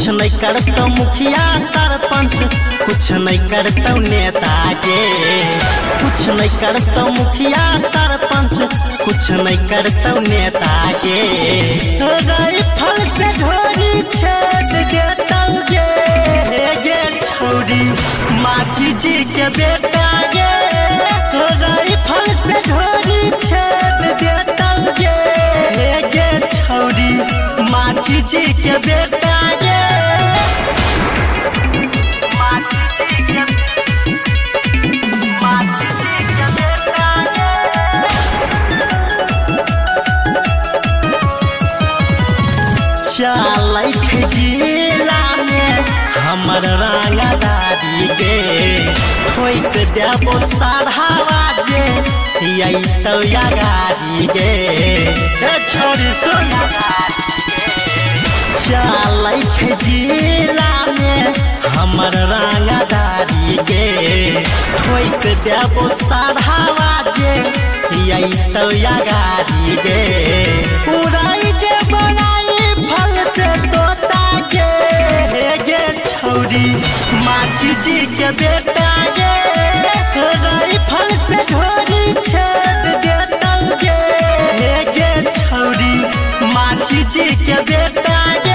कुछ नहीं करता मुखिया सरपंच, कुछ नहीं करता नेता के, कुछ नहीं करता मुखिया सरपंच, कुछ नहीं करता नेता के। राइफल से ढोरी छेद देता गे छौरी माझी जी के बेटा गे। राइफल से ढोरी छेद देता गे छौरी माझी जी के बेटा गे। चलै छै जिला में हमर रंगदारी गे, ठोक देबो साढ़ावा जे तो गाड़ी गे। छोरी सुन चलै छै जिला में हमर रंगदारी गे, ठोक देबो साढ़ावा जे तो गाड़ी गे। उड़ाई दे फल से तोता गे छौरी माझी जी के बेटा गे। राइफल से ढोरी छेद देता गे छौरी माझी जी के बेटा गे।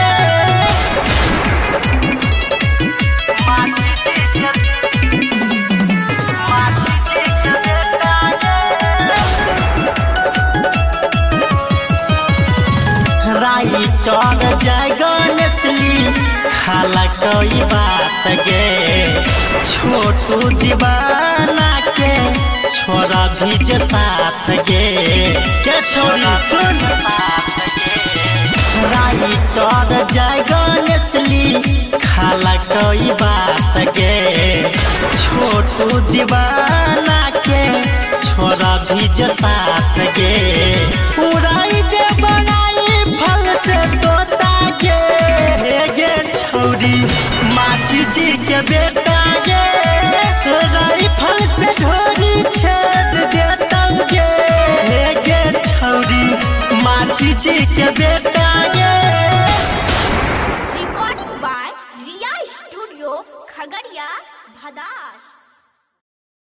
राइटर जय गणेशली खाला कोई बात गे, छोटू दीवाना के छोरा भी जे साथ गे। के छोरी सुन राइटर जय गणेशली खाला कोई बात गे, छोटू दीवाना के छोरा भी जे साथ गे। उड़ाई दे फल से तोता गे छौरी माझी जी के बेटा